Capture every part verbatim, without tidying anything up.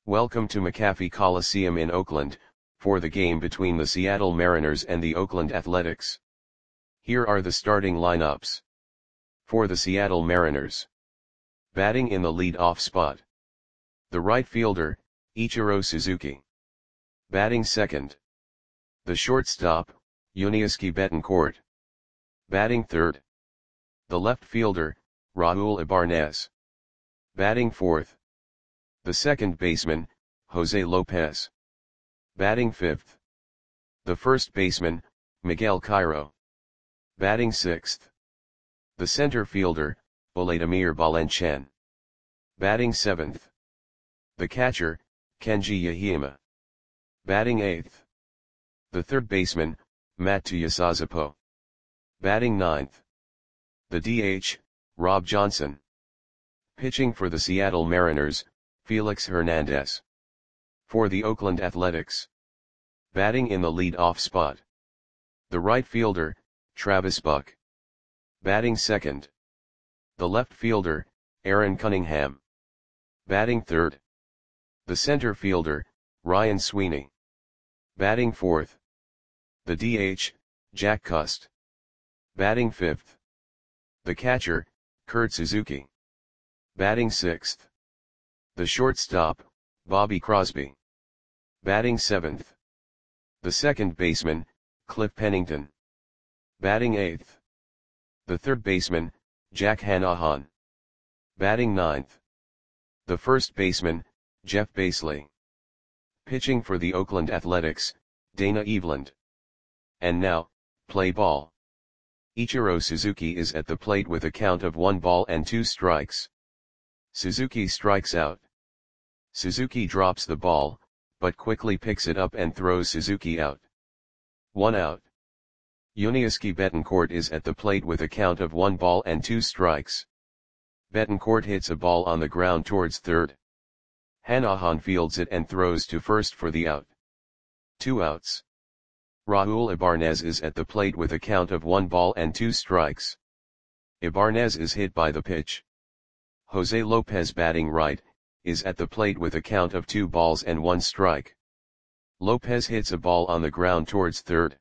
Welcome to McAfee Coliseum in Oakland, for the game between the Seattle Mariners and the Oakland Athletics. Here are the starting lineups. For the Seattle Mariners. Batting in the lead-off spot. The right fielder, Ichiro Suzuki. Batting second. The shortstop, Yuniesky Betancourt. Batting third. The left fielder, Raul Ibarnez. Batting fourth. The second baseman, Jose Lopez. Batting fifth. The first baseman, Miguel Cairo. Batting sixth. The center fielder, Vladimir Valencian. Batting seventh. The catcher, Kenji Yahima. Batting eighth. The third baseman, Matuya Sazapo. Batting ninth. The D H, Rob Johnson. Pitching for the Seattle Mariners, Felix Hernandez. For the Oakland Athletics. Batting in the lead-off spot. The right fielder, Travis Buck. Batting second. The left fielder, Aaron Cunningham. Batting third. The center fielder, Ryan Sweeney. Batting fourth. The D H, Jack Cust. Batting fifth. The catcher, Kurt Suzuki. Batting sixth. The shortstop, Bobby Crosby. Batting seventh. The second baseman, Cliff Pennington. Batting eighth. The third baseman, Jack Hanahan. Batting ninth. The first baseman, Jeff Basley. Pitching for the Oakland Athletics, Dana Eveland. And now, play ball. Ichiro Suzuki is at the plate with a count of one ball and two strikes. Suzuki strikes out. Suzuki drops the ball, but quickly picks it up and throws Suzuki out. One out. Yuniesky Betancourt is at the plate with a count of one ball and two strikes. Betancourt hits a ball on the ground towards third. Hanahan fields it and throws to first for the out. Two outs. Raul Ibarnez is at the plate with a count of one ball and two strikes. Ibarnez is hit by the pitch. Jose Lopez, batting right, is at the plate with a count of two balls and one strike. Lopez hits a ball on the ground towards third.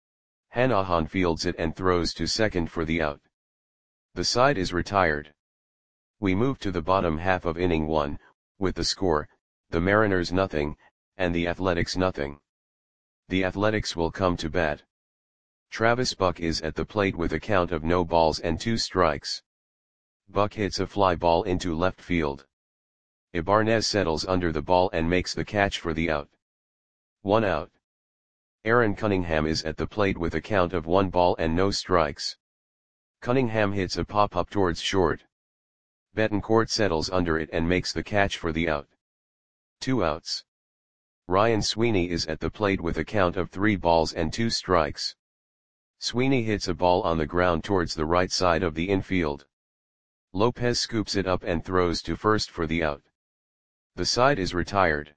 Hanahan fields it and throws to second for the out. The side is retired. We move to the bottom half of inning one, with the score, the Mariners nothing, and the Athletics nothing. The Athletics will come to bat. Travis Buck is at the plate with a count of no balls and two strikes. Buck hits a fly ball into left field. Ibarnez settles under the ball and makes the catch for the out. One out. Aaron Cunningham is at the plate with a count of one ball and no strikes. Cunningham hits a pop-up towards short. Betancourt settles under it and makes the catch for the out. Two outs. Ryan Sweeney is at the plate with a count of three balls and two strikes. Sweeney hits a ball on the ground towards the right side of the infield. Lopez scoops it up and throws to first for the out. The side is retired.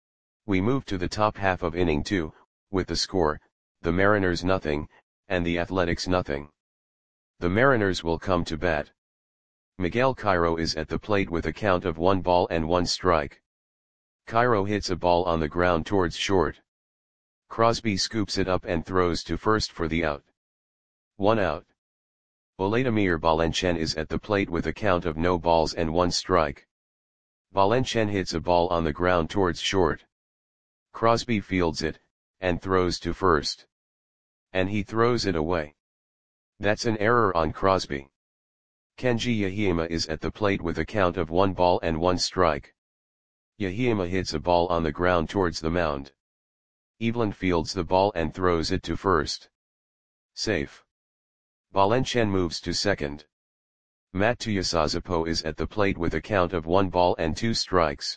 We move to the top half of inning two, with the score, the Mariners nothing, and the Athletics nothing. The Mariners will come to bat. Miguel Cairo is at the plate with a count of one ball and one strike. Cairo hits a ball on the ground towards short. Crosby scoops it up and throws to first for the out. One out. Vladimir Valencian is at the plate with a count of no balls and one strike. Valencian hits a ball on the ground towards short. Crosby fields it, and throws to first. And he throws it away. That's an error on Crosby. Kenji Yahima is at the plate with a count of one ball and one strike. Yahima hits a ball on the ground towards the mound. Eveland fields the ball and throws it to first. Safe. Valencian moves to second. Matuya Sazapo is at the plate with a count of one ball and two strikes.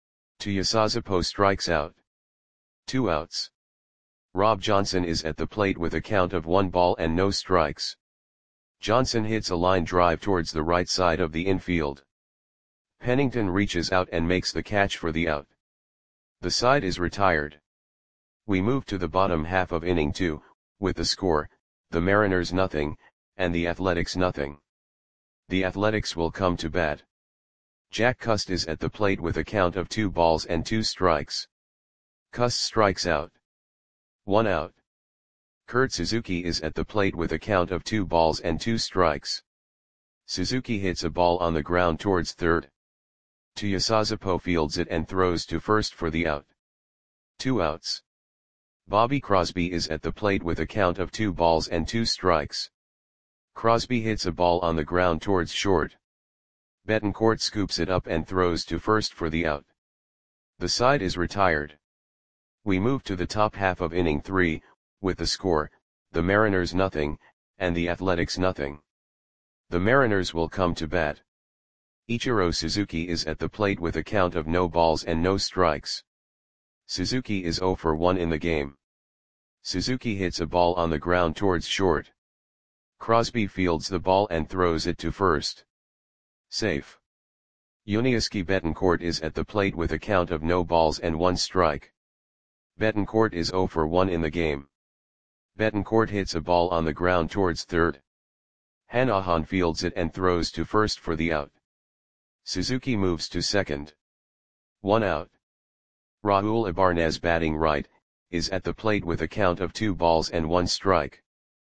Tuiasosopo strikes out. Two outs. Rob Johnson is at the plate with a count of one ball and no strikes. Johnson hits a line drive towards the right side of the infield. Pennington reaches out and makes the catch for the out. The side is retired. We move to the bottom half of inning two, with the score, the Mariners nothing, and the Athletics nothing. The Athletics will come to bat. Jack Cust is at the plate with a count of two balls and two strikes. Cust strikes out. One out. Kurt Suzuki is at the plate with a count of two balls and two strikes. Suzuki hits a ball on the ground towards third. Tuiasosopo fields it and throws to first for the out. Two outs. Bobby Crosby is at the plate with a count of two balls and two strikes. Crosby hits a ball on the ground towards short. Betancourt scoops it up and throws to first for the out. The side is retired. We move to the top half of inning three, with the score, the Mariners nothing, and the Athletics nothing. The Mariners will come to bat. Ichiro Suzuki is at the plate with a count of no balls and no strikes. Suzuki is zero for one in the game. Suzuki hits a ball on the ground towards short. Crosby fields the ball and throws it to first. Safe. Yuniesky Betancourt is at the plate with a count of no balls and one strike. Betancourt is zero for one in the game. Betancourt hits a ball on the ground towards third. Hanahan fields it and throws to first for the out. Suzuki moves to second. One out. Raul Ibanez batting right, is at the plate with a count of two balls and one strike.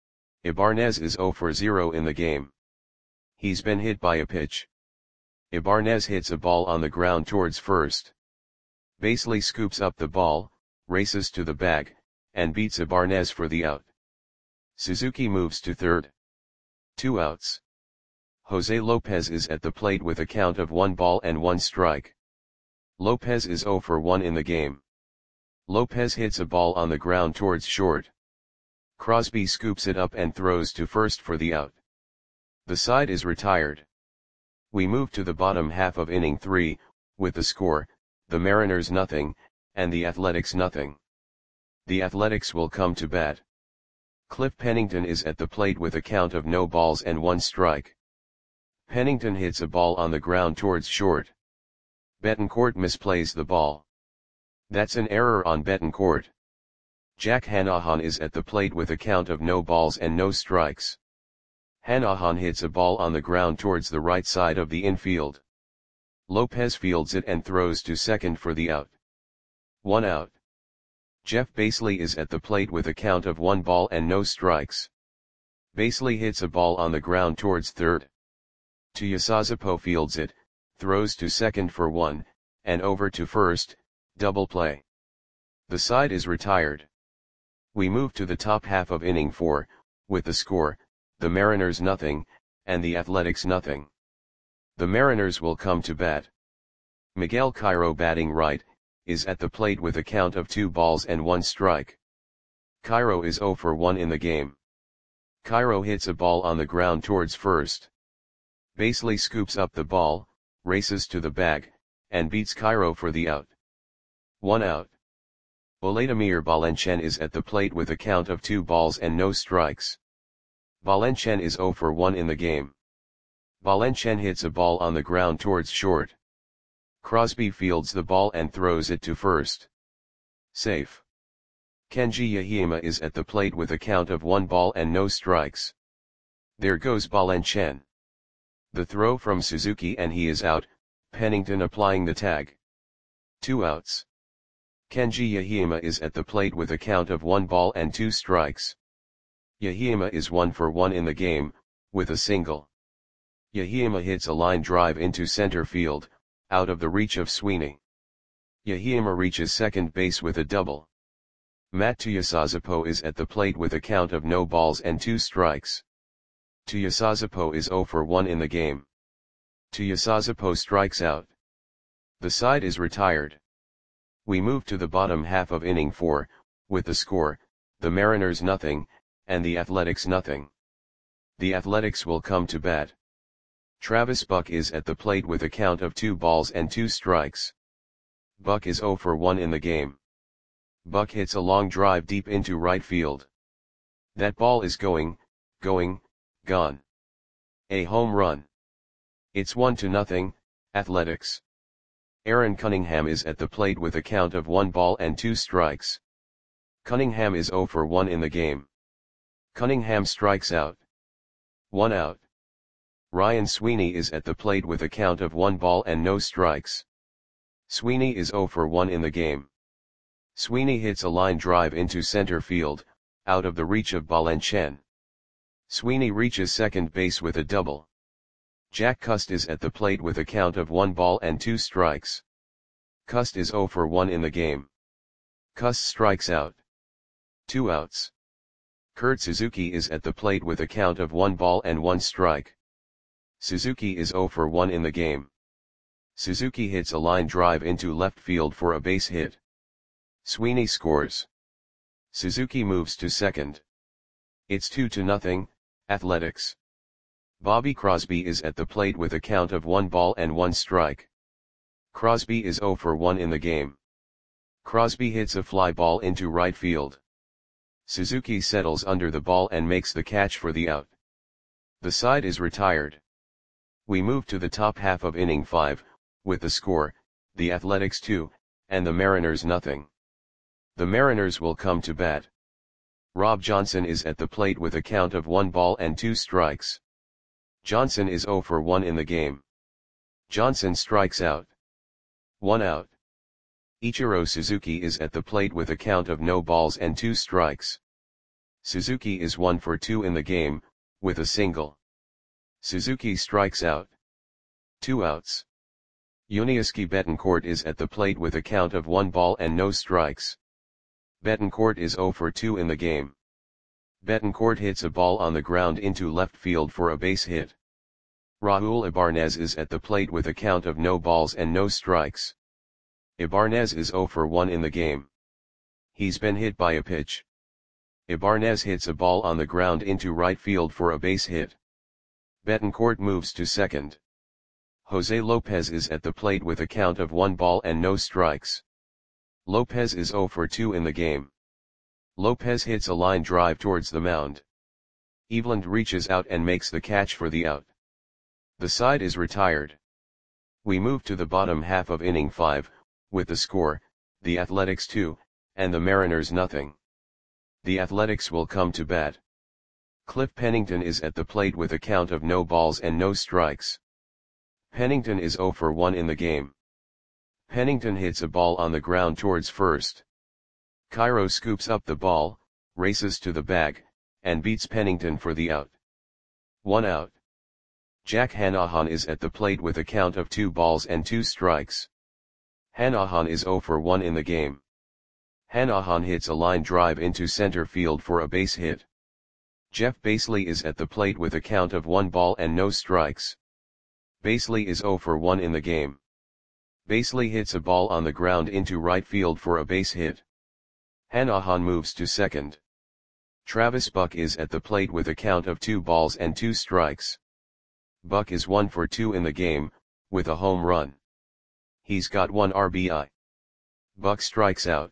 Ibanez is zero for zero in the game. He's been hit by a pitch. Ibanez hits a ball on the ground towards first. Baseley scoops up the ball, races to the bag, and beats Ibanez for the out. Suzuki moves to third. Two outs. Jose Lopez is at the plate with a count of one ball and one strike. Lopez is zero for one in the game. Lopez hits a ball on the ground towards short. Crosby scoops it up and throws to first for the out. The side is retired. We move to the bottom half of inning three, with the score, the Mariners nothing, and the Athletics nothing. The Athletics will come to bat. Cliff Pennington is at the plate with a count of no balls and one strike. Pennington hits a ball on the ground towards short. Betancourt misplays the ball. That's an error on Betancourt. Jack Hanahan is at the plate with a count of no balls and no strikes. Hanahan hits a ball on the ground towards the right side of the infield. Lopez fields it and throws to second for the out. One out. Jeff Baseley is at the plate with a count of one ball and no strikes. Baseley hits a ball on the ground towards third. Tuiasosopo fields it, throws to second for one, and over to first, double play. The side is retired. We move to the top half of inning four, with the score, the Mariners nothing, and the Athletics nothing. The Mariners will come to bat. Miguel Cairo batting right, is at the plate with a count of two balls and one strike. Cairo is zero for one in the game. Cairo hits a ball on the ground towards first. Baseley scoops up the ball, races to the bag, and beats Cairo for the out. One out. Vladimir Valenciennes is at the plate with a count of two balls and no strikes. Valenciennes is zero for one in the game. Valenciennes hits a ball on the ground towards short. Crosby fields the ball and throws it to first. Safe. Kenji Yahima is at the plate with a count of one ball and no strikes. There goes Valenciennes. The throw from Suzuki and he is out, Pennington applying the tag. Two outs. Kenji Yahima is at the plate with a count of one ball and two strikes. Yahima is one for one in the game, with a single. Yahima hits a line drive into center field, out of the reach of Sweeney. Yahima reaches second base with a double. Matt Tuiasosopo is at the plate with a count of no balls and two strikes. Tuiasosopo is zero for one in the game. Tuiasosopo strikes out. The side is retired. We move to the bottom half of inning four, with the score, the Mariners nothing, and the Athletics nothing. The Athletics will come to bat. Travis Buck is at the plate with a count of two balls and two strikes. Buck is zero for one in the game. Buck hits a long drive deep into right field. That ball is going, going, gone. A home run. It's one to nothing, Athletics. Aaron Cunningham is at the plate with a count of one ball and two strikes. Cunningham is zero for one in the game. Cunningham strikes out. One out. Ryan Sweeney is at the plate with a count of one ball and no strikes. Sweeney is zero for one in the game. Sweeney hits a line drive into center field, out of the reach of Balen. Sweeney reaches second base with a double. Jack Cust is at the plate with a count of one ball and two strikes. Cust is zero for one in the game. Cust strikes out. Two outs. Kurt Suzuki is at the plate with a count of one ball and one strike. Suzuki is zero for one in the game. Suzuki hits a line drive into left field for a base hit. Sweeney scores. Suzuki moves to second. It's two to nothing, Athletics. Bobby Crosby is at the plate with a count of one ball and one strike. Crosby is zero for one in the game. Crosby hits a fly ball into right field. Suzuki settles under the ball and makes the catch for the out. The side is retired. We move to the top half of inning five, with the score, the Athletics two, and the Mariners nothing. The Mariners will come to bat. Rob Johnson is at the plate with a count of one ball and two strikes. Johnson is zero for one in the game. Johnson strikes out. One out. Ichiro Suzuki is at the plate with a count of no balls and two strikes. Suzuki is one for two in the game, with a single. Suzuki strikes out. Two outs. Yuniesky Betancourt is at the plate with a count of one ball and no strikes. Betancourt is zero for two in the game. Betancourt hits a ball on the ground into left field for a base hit. Raul Ibanez is at the plate with a count of no balls and no strikes. Ibanez is zero for one in the game. He's been hit by a pitch. Ibanez hits a ball on the ground into right field for a base hit. Betancourt moves to second. Jose Lopez is at the plate with a count of one ball and no strikes. Lopez is zero for two in the game. Lopez hits a line drive towards the mound. Eveland reaches out and makes the catch for the out. The side is retired. We move to the bottom half of inning five, with the score, the Athletics two, and the Mariners nothing. The Athletics will come to bat. Cliff Pennington is at the plate with a count of no balls and no strikes. Pennington is zero for one in the game. Pennington hits a ball on the ground towards first. Cairo scoops up the ball, races to the bag, and beats Pennington for the out. One out. Jack Hanahan is at the plate with a count of two balls and two strikes. Hanahan is zero for one in the game. Hanahan hits a line drive into center field for a base hit. Jeff Basley is at the plate with a count of one ball and no strikes. Basley is zero for one in the game. Basley hits a ball on the ground into right field for a base hit. Hanahan moves to second. Travis Buck is at the plate with a count of two balls and two strikes. Buck is one for two in the game, with a home run. He's got one R B I. Buck strikes out.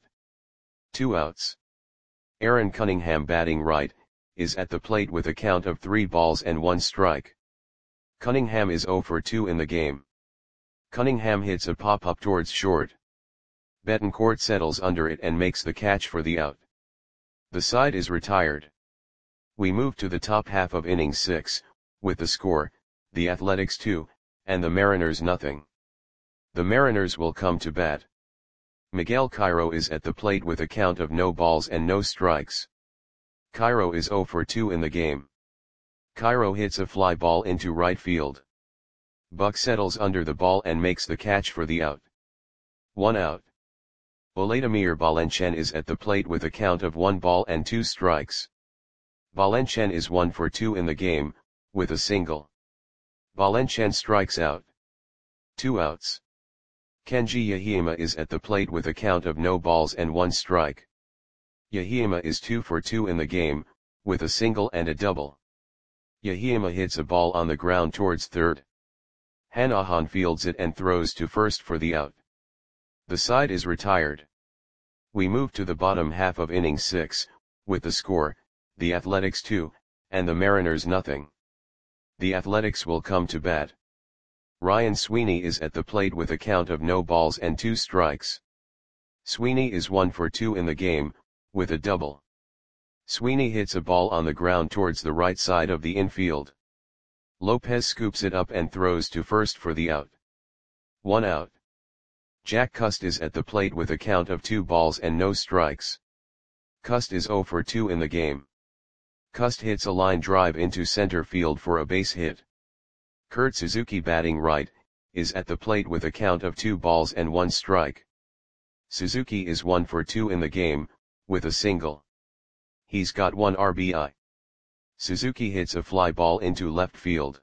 Two outs. Aaron Cunningham, batting right, is at the plate with a count of three balls and one strike. Cunningham is zero for two in the game. Cunningham hits a pop-up towards short. Betancourt settles under it and makes the catch for the out. The side is retired. We move to the top half of inning six, with the score, the Athletics two, and the Mariners nothing. The Mariners will come to bat. Miguel Cairo is at the plate with a count of no balls and no strikes. Cairo is zero for two in the game. Cairo hits a fly ball into right field. Buck settles under the ball and makes the catch for the out. One out. Vladimir Balen is at the plate with a count of one ball and two strikes. Balen is one for two in the game, with a single. Balen strikes out. Two outs. Kenji Yahima is at the plate with a count of no balls and one strike. Yahima is two for two in the game, with a single and a double. Yahima hits a ball on the ground towards third. Hanahan fields it and throws to first for the out. The side is retired. We move to the bottom half of inning six, with the score, the Athletics two, and the Mariners nothing. The Athletics will come to bat. Ryan Sweeney is at the plate with a count of no balls and two strikes. Sweeney is one for two in the game, with a double. Sweeney hits a ball on the ground towards the right side of the infield. Lopez scoops it up and throws to first for the out. One out. Jack Cust is at the plate with a count of two balls and no strikes. Cust is zero for two in the game. Cust hits a line drive into center field for a base hit. Kurt Suzuki, batting right, is at the plate with a count of two balls and one strike. Suzuki is one for two in the game, with a single. He's got one R B I. Suzuki hits a fly ball into left field.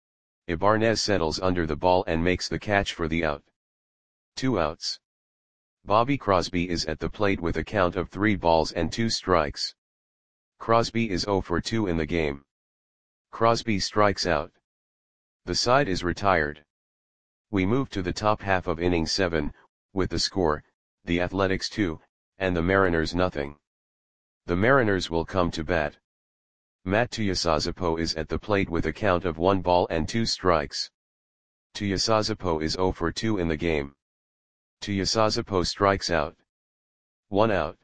Ibanez settles under the ball and makes the catch for the out. Two outs. Bobby Crosby is at the plate with a count of three balls and two strikes. Crosby is zero for two in the game. Crosby strikes out. The side is retired. We move to the top half of inning seven, with the score, the Athletics two, and the Mariners nothing. The Mariners will come to bat. Matt Tuiasosopo is at the plate with a count of one ball and two strikes. Tuiasosopo is zero for two in the game. Tuiasosopo strikes out. One out.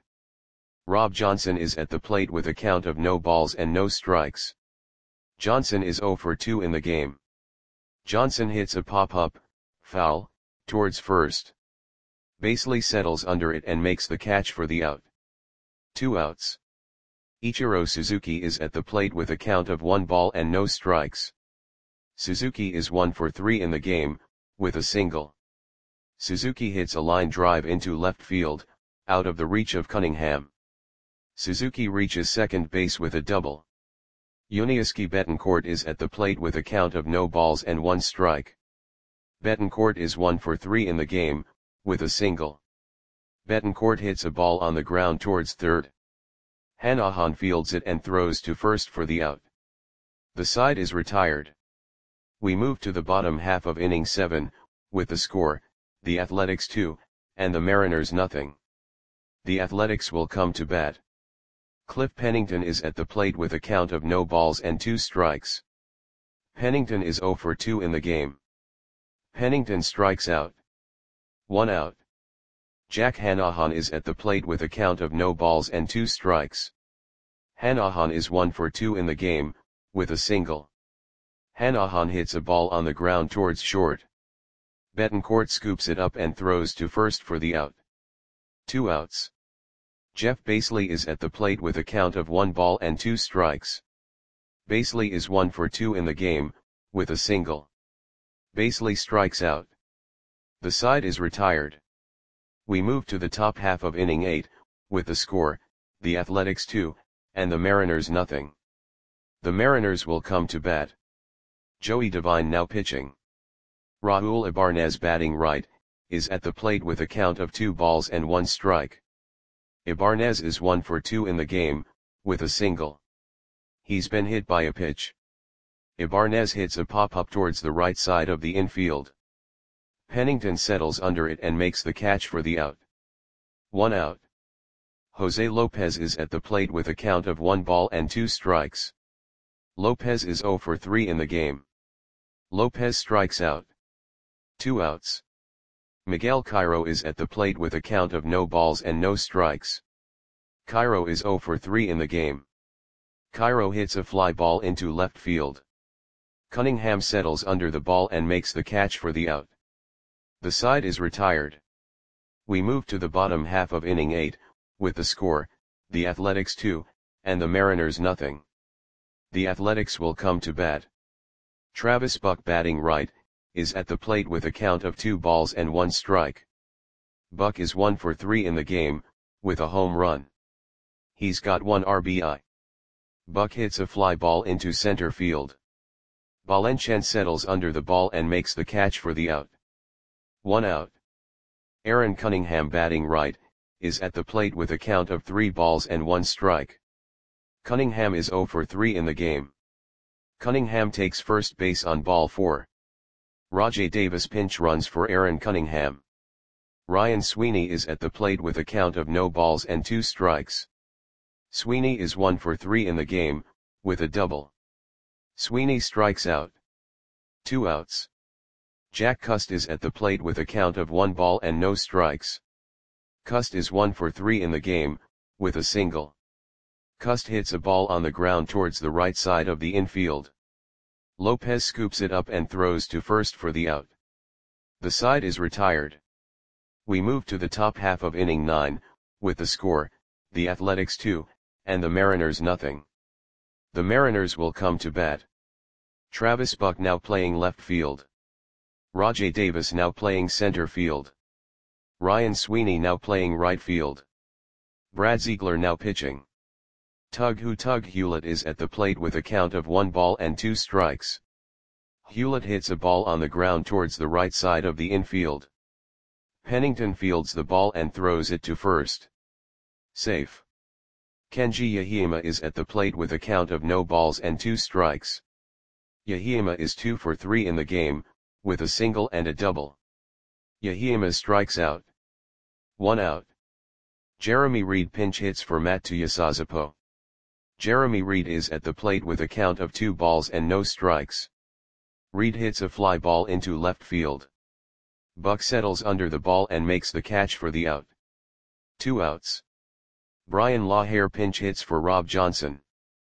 Rob Johnson is at the plate with a count of no balls and no strikes. Johnson is zero for two in the game. Johnson hits a pop-up, foul, towards first. Baseley settles under it and makes the catch for the out. Two outs. Ichiro Suzuki is at the plate with a count of one ball and no strikes. Suzuki is one for three in the game, with a single. Suzuki hits a line drive into left field, out of the reach of Cunningham. Suzuki reaches second base with a double. Yuniesky Betancourt is at the plate with a count of no balls and one strike. Betancourt is one for three in the game, with a single. Betancourt hits a ball on the ground towards third. Hanahan fields it and throws to first for the out. The side is retired. We move to the bottom half of inning seven, with the score, the Athletics two, and the Mariners nothing. The Athletics will come to bat. Cliff Pennington is at the plate with a count of no balls and two strikes. Pennington is zero for two in the game. Pennington strikes out. One out. Jack Hanahan is at the plate with a count of no balls and two strikes. Hanahan is one for two in the game, with a single. Hanahan hits a ball on the ground towards short. Betancourt scoops it up and throws to first for the out. Two outs. Jeff Baseley is at the plate with a count of one ball and two strikes. Baseley is one for two in the game, with a single. Baseley strikes out. The side is retired. We move to the top half of inning eight, with the score, the Athletics two, and the Mariners nothing. The Mariners will come to bat. Joey Devine now pitching. Raul Ibanez, batting right, is at the plate with a count of two balls and one strike. Ibanez is one for two in the game, with a single. He's been hit by a pitch. Ibanez hits a pop-up towards the right side of the infield. Pennington settles under it and makes the catch for the out. One out. Jose Lopez is at the plate with a count of one ball and two strikes. Lopez is zero for three in the game. Lopez strikes out. Two outs. Miguel Cairo is at the plate with a count of no balls and no strikes. Cairo is zero for three in the game. Cairo hits a fly ball into left field. Cunningham settles under the ball and makes the catch for the out. The side is retired. We move to the bottom half of inning eight, with the score, the Athletics two, and the Mariners nothing. The Athletics will come to bat. Travis Buck, batting right, is at the plate with a count of two balls and one strike. Buck is one for three in the game, with a home run. He's got one R B I. Buck hits a fly ball into center field. Valenciennes settles under the ball and makes the catch for the out. One out. Aaron Cunningham, batting right, is at the plate with a count of three balls and one strike. Cunningham is zero for three in the game. Cunningham takes first base on ball four. Rajai Davis pinch runs for Aaron Cunningham. Ryan Sweeney is at the plate with a count of no balls and two strikes. Sweeney is one for three in the game, with a double. Sweeney strikes out. Two outs. Jack Cust is at the plate with a count of one ball and no strikes. Cust is one for three in the game, with a single. Cust hits a ball on the ground towards the right side of the infield. Lopez scoops it up and throws to first for the out. The side is retired. We move to the top half of inning nine, with the score, the Athletics two, and the Mariners nothing. The Mariners will come to bat. Travis Buck now playing left field. Rajai Davis now playing center field. Ryan Sweeney now playing right field. Brad Ziegler now pitching. Tug Who Tug Hewlett is at the plate with a count of one ball and two strikes. Hewlett hits a ball on the ground towards the right side of the infield. Pennington fields the ball and throws it to first. Safe. Kenji Yahima is at the plate with a count of no balls and two strikes. Yahima is two for three in the game, with a single and a double. Yahima strikes out. One out. Jeremy Reed pinch hits for Matt Tuiasosopo. Jeremy Reed is at the plate with a count of two balls and no strikes. Reed hits a fly ball into left field. Buck settles under the ball and makes the catch for the out. Two outs. Brian Lawhare pinch hits for Rob Johnson.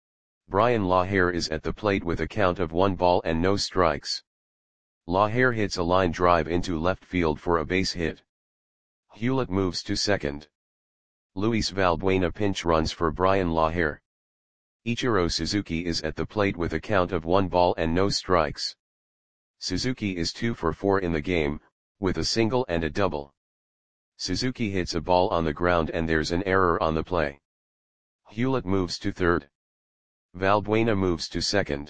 Brian Lawhare is at the plate with a count of one ball and no strikes. Lawhare hits a line drive into left field for a base hit. Hewlett moves to second. Luis Valbuena pinch runs for Brian Lawhare. Ichiro Suzuki is at the plate with a count of one ball and no strikes. Suzuki is two for four in the game, with a single and a double. Suzuki hits a ball on the ground and there's an error on the play. Hewlett moves to third. Valbuena moves to second.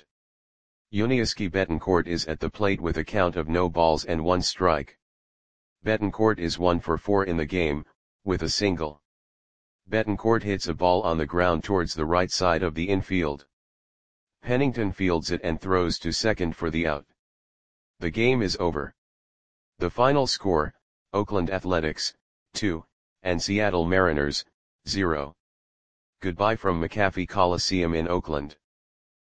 Yuniesky Betancourt is at the plate with a count of no balls and one strike. Betancourt is one for four in the game, with a single. Betancourt hits a ball on the ground towards the right side of the infield. Pennington fields it and throws to second for the out. The game is over. The final score, Oakland Athletics, two, and Seattle Mariners, zero. Goodbye from McAfee Coliseum in Oakland.